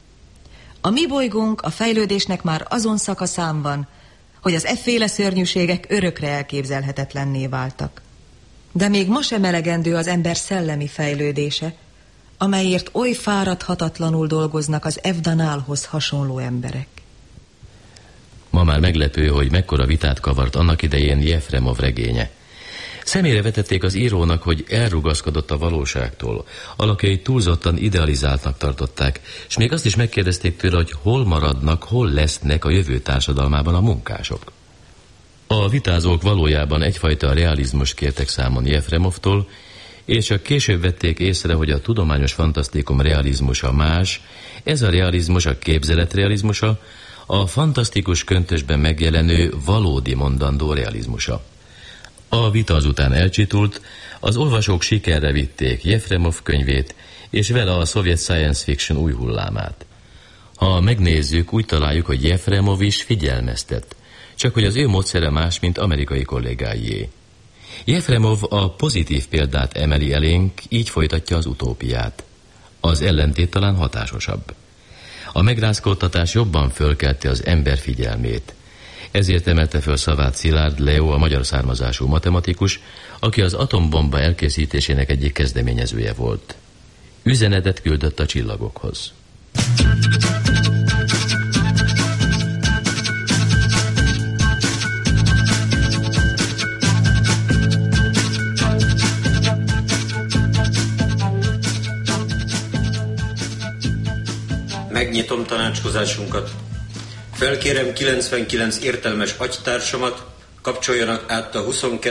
A mi bolygónk a fejlődésnek már azon szakaszán van, hogy az efféle szörnyűségek örökre elképzelhetetlenné váltak. De még ma sem elegendő az ember szellemi fejlődése, amelyért oly fáradhatatlanul dolgoznak az Evdanálhoz hasonló emberek. Ma már meglepő, hogy mekkora vitát kavart annak idején Jefremov regénye. Szemére vetették az írónak, hogy elrugaszkodott a valóságtól, alakjait túlzottan idealizáltnak tartották, és még azt is megkérdezték tőle, hogy hol maradnak, hol lesznek a jövő társadalmában a munkások. A vitázók valójában egyfajta realizmus kértek számon Jefremovtól, és csak később vették észre, hogy a tudományos fantasztikum realizmusa más, ez a realizmus a képzelet realizmusa, a fantasztikus köntösben megjelenő valódi mondandó realizmusa. A vita azután elcsitult, az olvasók sikerre vitték Jefremov könyvét, és vele a szovjet science fiction új hullámát. Ha megnézzük, úgy találjuk, hogy Jefremov is figyelmeztet, csak hogy az ő módszere más, mint amerikai kollégáié. Jefremov a pozitív példát emeli elénk, így folytatja az utópiát. Az ellentét talán hatásosabb. A megrázkódtatás jobban fölkelti az ember figyelmét. Ezért emelte föl szavát Szilárd Leo, a magyar származású matematikus, aki az atombomba elkészítésének egyik kezdeményezője volt. Üzenetet küldött a csillagokhoz. Megnyitom tanácskozásunkat. Felkérem 99 értelmes agytársamat, kapcsoljanak át a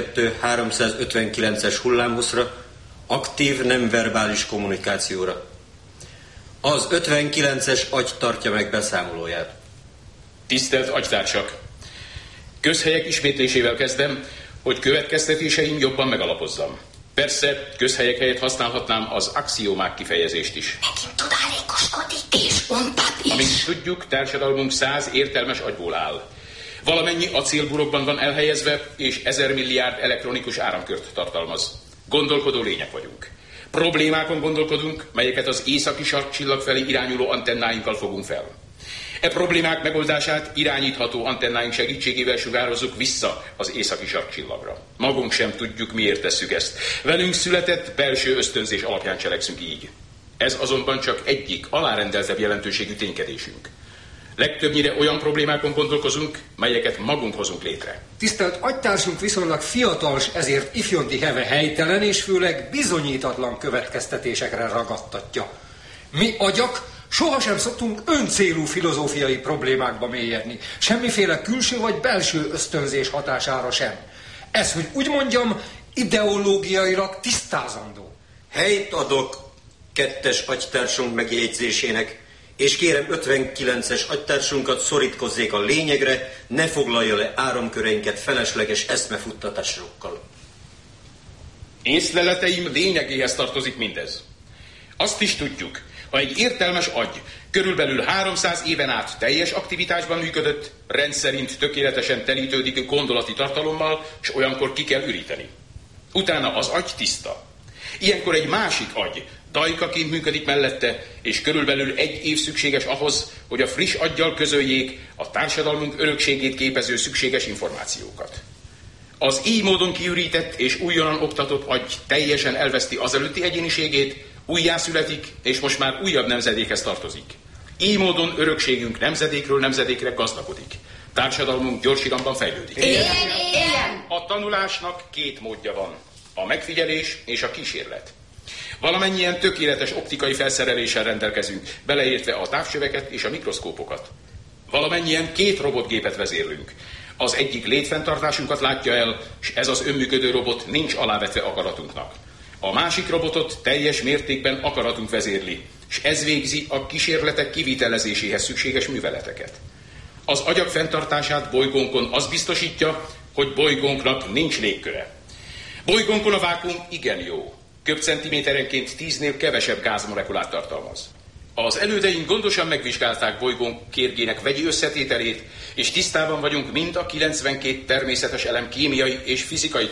22-359-es hullámhosszra, aktív nem verbális kommunikációra. Az 59-es agy tartja meg beszámolóját. Tisztelt agytársak! Közhelyek ismétlésével kezdem, hogy következtetéseim jobban megalapozzam. Persze, közhelyek helyett használhatnám az axiómák kifejezést is. Megint tudálékoskodik, és mondtad is. Amint tudjuk, társadalmunk 100 értelmes agyból áll. Valamennyi acélburokban van elhelyezve, és 1000 milliárd elektronikus áramkört tartalmaz. Gondolkodó lények vagyunk. Problémákon gondolkodunk, melyeket az északi sarkcsillag felé irányuló antennáinkkal fogunk fel. E problémák megoldását irányítható antennáink segítségével sugározzuk vissza az északi sarkcsillagra. Magunk sem tudjuk, miért tesszük ezt. Velünk született belső ösztönzés alapján cselekszünk így. Ez azonban csak egyik alárendeltebb jelentőségű ténykedésünk. Legtöbbnyire olyan problémákon gondolkozunk, melyeket magunk hozunk létre. Tisztelt agytársunk viszonylag fiatal, s ezért ifjonti heve helytelen, és főleg bizonyítatlan következtetésekre ragadtatja. Mi agyak sohasem szoktunk öncélú filozófiai problémákba mélyedni, semmiféle külső vagy belső ösztönzés hatására sem. Ez, hogy úgy mondjam, ideológiailag tisztázandó. Helyt adok 2-es agytársunk megjegyzésének, és kérem 59-es agytársunkat szorítkozzék a lényegre, ne foglalja le áramköreinket felesleges eszmefuttatásokkal. Észleleteim lényegéhez tartozik mindez. Azt is tudjuk, ha egy értelmes agy körülbelül 300 éven át teljes aktivitásban működött, rendszerint tökéletesen telítődik gondolati tartalommal, és olyankor ki kell üríteni. Utána az agy tiszta. Ilyenkor egy másik agy dajkaként működik mellette, és körülbelül 1 év szükséges ahhoz, hogy a friss aggyal közöljék a társadalmunk örökségét képező szükséges információkat. Az így módon kiürített és újonnan oktatott agy teljesen elveszti azelőtti egyéniségét, újjászületik, és most már újabb nemzedékhez tartozik. Így módon örökségünk nemzedékről nemzedékre gazdagodik. Társadalmunk gyorsiramban fejlődik. Igen. A tanulásnak 2 módja van. A megfigyelés és a kísérlet. Valamennyien tökéletes optikai felszereléssel rendelkezünk, beleértve a távcsöveket és a mikroszkópokat. Valamennyien 2 robotgépet vezérlünk. Az egyik létfenntartásunkat látja el, és ez az önműködő robot nincs alávetve akaratunknak. A másik robotot teljes mértékben akaratunk vezérli, és ez végzi a kísérletek kivitelezéséhez szükséges műveleteket. Az agyak fenntartását bolygónkon az biztosítja, hogy bolygónknak nincs légköre. Bolygónkon a vákuum igen jó. Köbcentiméterenként 10-nél kevesebb gázmolekulát tartalmaz. Az elődeink gondosan megvizsgálták bolygónk kérgének vegyi összetételét, és tisztában vagyunk mind a 92 természetes elem kémiai és fizikai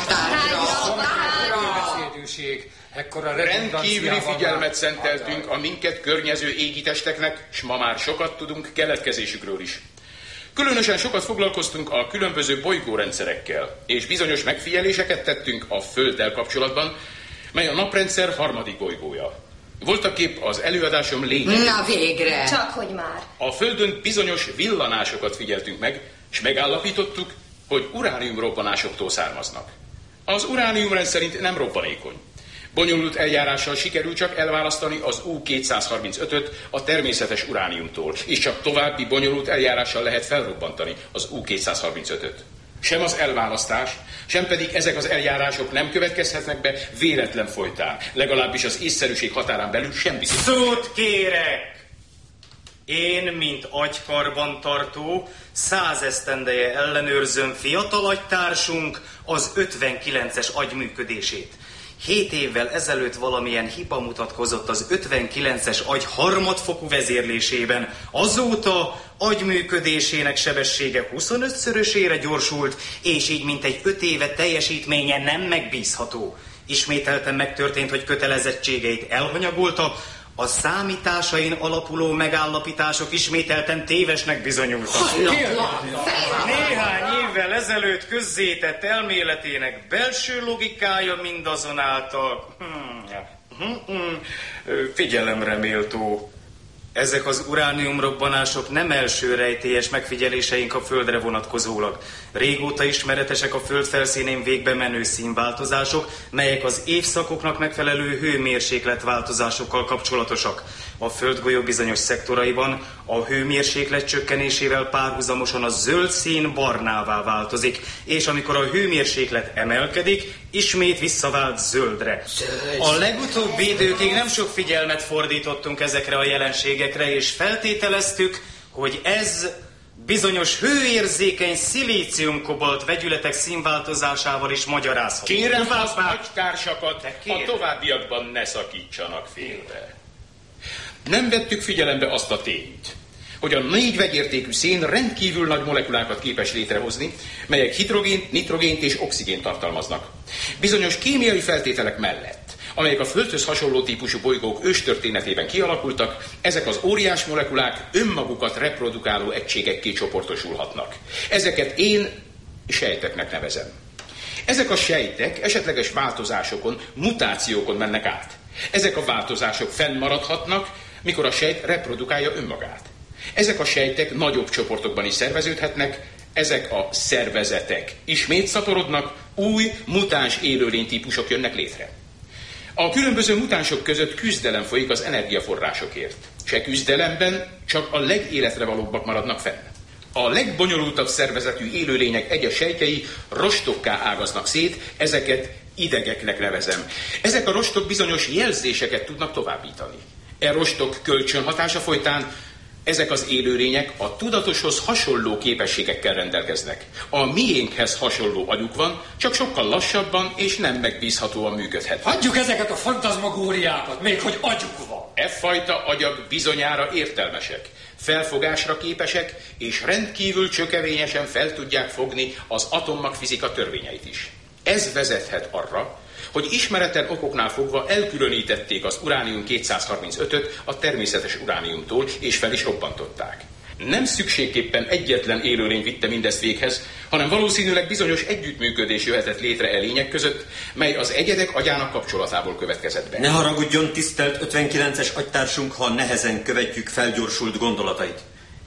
Rendkívüli figyelmet szenteltünk a minket környező égitesteknek, s ma már sokat tudunk keletkezésükről is. Különösen sokat foglalkoztunk a különböző bolygórendszerekkel, és bizonyos megfigyeléseket tettünk a Földdel kapcsolatban, mely a naprendszer 3. bolygója. Voltaképp az előadásom lényege. Na végre! Csak hogy már. A Földön bizonyos villanásokat figyeltünk meg, és megállapítottuk, hogy uránium robbanásoktól származnak. Az uránium rendszerint nem robbanékony. Bonyolult eljárással sikerül csak elválasztani az U-235-öt a természetes urániumtól, és csak további bonyolult eljárással lehet felrobbantani az U-235-öt. Sem az elválasztás, sem pedig ezek az eljárások nem következhetnek be véletlen folytán. Legalábbis az észszerűség határán belül sem bizony. Szót kérek! Én, mint agykarbantartó, 100 esztendeje ellenőrzöm fiatal agytársunk az 59-es agy működését. 7 évvel ezelőtt valamilyen hiba mutatkozott az 59-es agy harmadfokú vezérlésében. Azóta agyműködésének sebessége 25-szörösére gyorsult, és így mintegy 5 éve teljesítménye nem megbízható. Ismételten megtörtént, hogy kötelezettségeit elhanyagolta, a számításain alapuló megállapítások ismételten tévesnek bizonyultak. Néhány évvel ezelőtt közzétett elméletének belső logikája mindazonáltal figyelemre méltó. Ezek az urániumrobbanások nem első rejtélyes megfigyeléseink a Földre vonatkozólag. Régóta ismeretesek a Föld felszínén végbe menő színváltozások, melyek az évszakoknak megfelelő hőmérsékletváltozásokkal kapcsolatosak. A földgolyó bizonyos szektoraiban a hőmérséklet csökkenésével párhuzamosan a zöld szín barnává változik, és amikor a hőmérséklet emelkedik, ismét visszavált zöldre. A legutóbbi időkig nem sok figyelmet fordítottunk ezekre a jelenségekre, és feltételeztük, hogy ez bizonyos hőérzékeny szilícium-kobolt vegyületek színváltozásával is magyarázható. Kérem az agytársakat, a továbbiakban ne szakítsanak félbe. Nem vettük figyelembe azt a tényt, hogy a 4 vegyértékű szén rendkívül nagy molekulákat képes létrehozni, melyek hidrogént, nitrogént és oxigént tartalmaznak. Bizonyos kémiai feltételek mellett, amelyek a Földhöz hasonló típusú bolygók őstörténetében kialakultak, ezek az óriás molekulák önmagukat reprodukáló egységekké csoportosulhatnak. Ezeket én sejteknek nevezem. Ezek a sejtek esetleges változásokon, mutációkon mennek át. Ezek a változások fennmaradhatnak, mikor a sejt reprodukálja önmagát. Ezek a sejtek nagyobb csoportokban is szerveződhetnek, ezek a szervezetek ismét szaporodnak, új mutáns élőlénytípusok jönnek létre. A különböző mutánsok között küzdelem folyik az energiaforrásokért. Se küzdelemben csak a legéletre valóbbak maradnak fenn. A legbonyolultabb szervezetű élőlények egyes sejtjei rostokká ágaznak szét, ezeket idegeknek nevezem. Ezek a rostok bizonyos jelzéseket tudnak továbbítani. E rostok kölcsönhatása folytán ezek az élőlények a tudatoshoz hasonló képességekkel rendelkeznek. A miénkhez hasonló agyuk van, csak sokkal lassabban és nem megbízhatóan működhet. Hagyjuk ezeket a fantazmagóriákat, még hogy agyuk van. E fajta agyak bizonyára értelmesek, felfogásra képesek, és rendkívül csökevényesen fel tudják fogni az atommagfizika törvényeit is. Ez vezethet arra, hogy ismeretlen okoknál fogva elkülönítették az uránium-235-öt a természetes urániumtól, és fel is robbantották. Nem szükségképpen egyetlen élőlény vitte mindezt véghez, hanem valószínűleg bizonyos együttműködés jöhetett létre e lények között, mely az egyedek agyának kapcsolatából következett be. Ne haragudjon, tisztelt 59-es agytársunk, ha nehezen követjük felgyorsult gondolatait.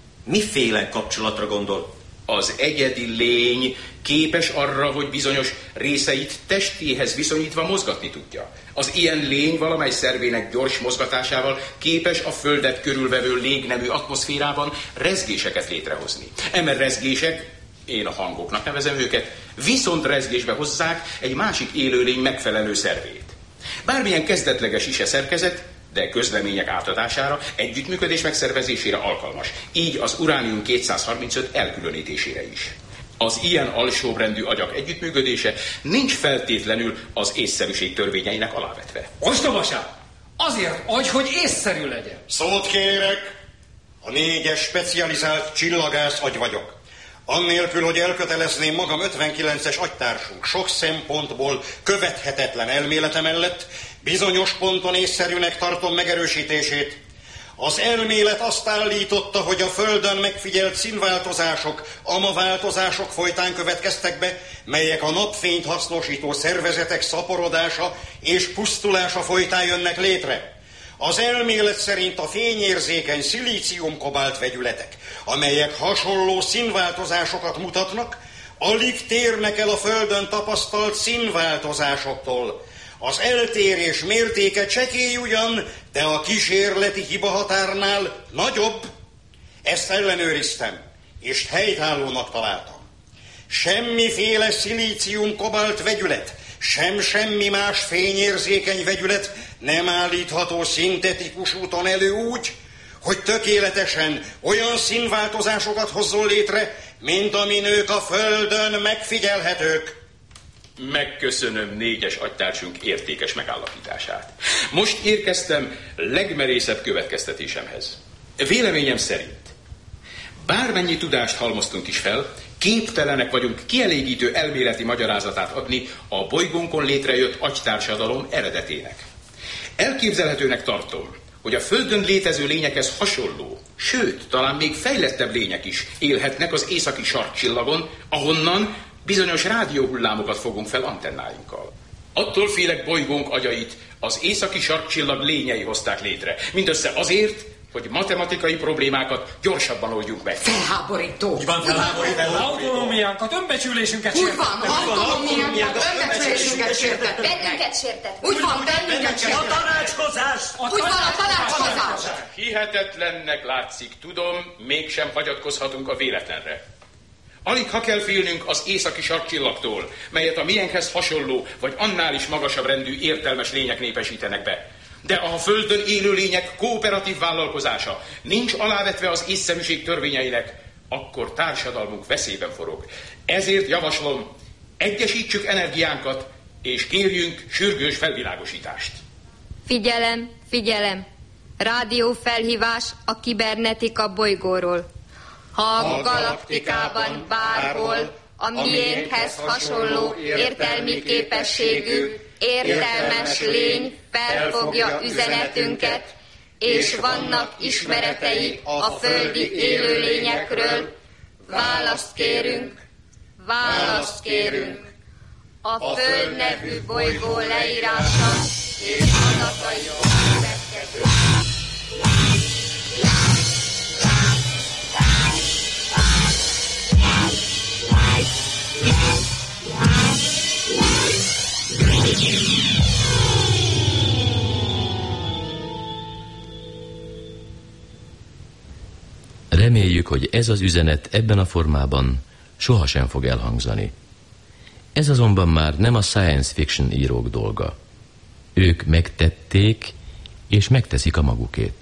Miféle kapcsolatra gondol? Az egyedi lény képes arra, hogy bizonyos részeit testéhez viszonyítva mozgatni tudja. Az ilyen lény valamely szervének gyors mozgatásával képes a Földet körülvevő légnemű atmoszférában rezgéseket létrehozni. Eme rezgések, én a hangoknak nevezem őket, viszont rezgésbe hozzák egy másik élőlény megfelelő szervét. Bármilyen kezdetleges is a szerkezet, de közlemények átadására, együttműködés megszervezésére alkalmas. Így az uránium-235 elkülönítésére is. Az ilyen alsóbrendű agyak együttműködése nincs feltétlenül az észszerűség törvényeinek alávetve. Ostobaság! Azért agy, hogy észszerű legyen. Szót kérek! A 4-es specializált csillagász agy vagyok. Annélkül, hogy elkötelezném magam 59-es agytársunk sok szempontból követhetetlen elmélete mellett, bizonyos ponton észszerűnek tartom megerősítését. Az elmélet azt állította, hogy a Földön megfigyelt színváltozások, amaváltozások folytán következtek be, melyek a napfényt hasznosító szervezetek szaporodása és pusztulása folytán jönnek létre. Az elmélet szerint a fényérzékeny szilícium-kobált vegyületek, amelyek hasonló színváltozásokat mutatnak, alig térnek el a Földön tapasztalt színváltozásoktól. Az eltérés mértéke csekély ugyan, de a kísérleti hibahatárnál nagyobb. Ezt ellenőriztem, és helytállónak találtam. Semmiféle szilícium-kobalt vegyület, semmi más fényérzékeny vegyület nem állítható szintetikus úton elő úgy, hogy tökéletesen olyan színváltozásokat hozzon létre, mint amin ők a Földön megfigyelhetők. Megköszönöm 4-es agytársunk értékes megállapítását. Most érkeztem legmerészebb következtetésemhez. Véleményem szerint, bármennyi tudást halmoztunk is fel, képtelenek vagyunk kielégítő elméleti magyarázatát adni a bolygónkon létrejött agytársadalom eredetének. Elképzelhetőnek tartom, hogy a Földön létező lényekhez hasonló, sőt, talán még fejlettebb lények is élhetnek az északi sarkcsillagon, ahonnan bizonyos rádióhullámokat fogunk fel antennáinkkal. Attól félek, bolygónk agyait az északi sarkcsillag lényei hozták létre. Mindössze azért, hogy matematikai problémákat gyorsabban oldjuk meg. Felháborító. Úgy van, felháborító. Autonómiánkat, önbecsülésünket sértett. Úgy van, autonómiánkat, önbecsülésünket sértett. Bennünket sértett. Úgy van, bennünket sértett. A tanácskozás. Úgy van, a tanácskozás. Hihetetlennek látszik, tudom, mégsem hagyatkozhatunk a véletlenre. Alig ha kell félnünk az északi sarkcsillagtól, melyet a miénkhez hasonló, vagy annál is magasabb rendű értelmes lények népesítenek be. De a Földön élő lények kooperatív vállalkozása nincs alávetve az észszerűség törvényeinek, akkor társadalmunk veszélyben forog. Ezért javaslom, egyesítsük energiánkat, és kérjünk sürgős felvilágosítást. Figyelem, figyelem! Rádiófelhívás a kibernetika bolygóról. Ha a galaktikában bárhol a miénkhez hasonló értelmi képességű, értelmes lény felfogja üzenetünket, és vannak ismeretei a földi élőlényekről, választ kérünk, választ kérünk. A Föld nevű bolygó leírása és adatai a következő. Reméljük, hogy ez az üzenet ebben a formában sohasem fog elhangzani. Ez azonban már nem a science fiction írók dolga. Ők megtették, és megteszik a magukét.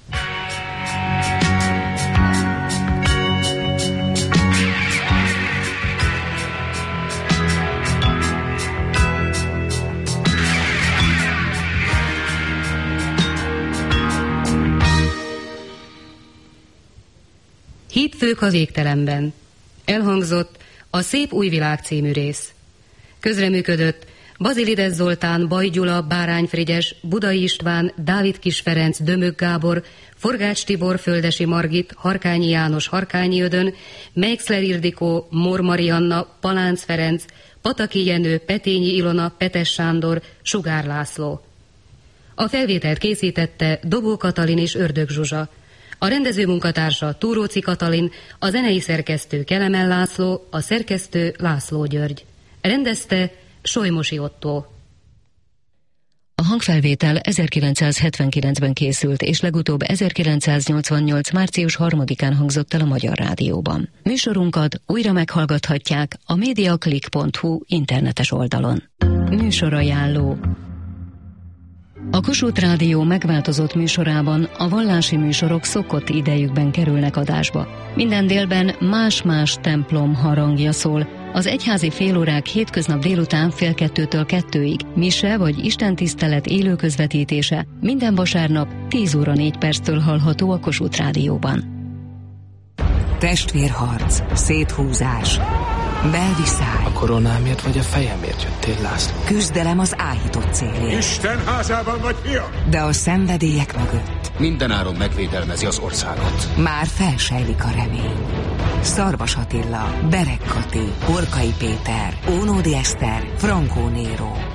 Hitfők a végtelenben. Elhangzott a Szép új világ című rész. Közreműködött Bazilides Zoltán, Baj Gyula, Bárány Frigyes, Budai István, Dávid Kis Ferenc, Dömök Gábor, Forgács Tibor, Földesi Margit, Harkányi János, Harkányi Ödön, Meixler Ildikó, Mor Marianna, Palánc Ferenc, Pataki Jenő, Petényi Ilona, Petes Sándor, Sugár László. A felvételt készítette Dobó Katalin és Ördög Zsuzsa. A rendező munkatársa Túróci Katalin, a zenei szerkesztő Kelemen László, a szerkesztő László György. Rendezte Solymosi Ottó. A hangfelvétel 1979-ben készült, és legutóbb 1988. március 3-án hangzott el a Magyar Rádióban. Műsorunkat újra meghallgathatják a mediaclick.hu internetes oldalon. Műsorajánló. A Kossuth Rádió megváltozott műsorában a vallási műsorok szokott idejükben kerülnek adásba. Minden délben más-más templom harangja szól. Az egyházi félórák hétköznap délután 1:30-től 2-ig, mise vagy istentisztelet élő közvetítése minden vasárnap 10:04 hallható a Kossuth Rádióban. Testvérharc, széthúzás, belviszály. A koronámért vagy a fejemért jöttél, László? Küzdelem az áhított célért. Isten házában vagy fia? De a szenvedélyek mögött Mindenáron megvédelmezi az országot. már felsejlik a remény. Szarvas Attila, Berek Kati, Horkai Péter, Ónódi Eszter, Frankó Néró.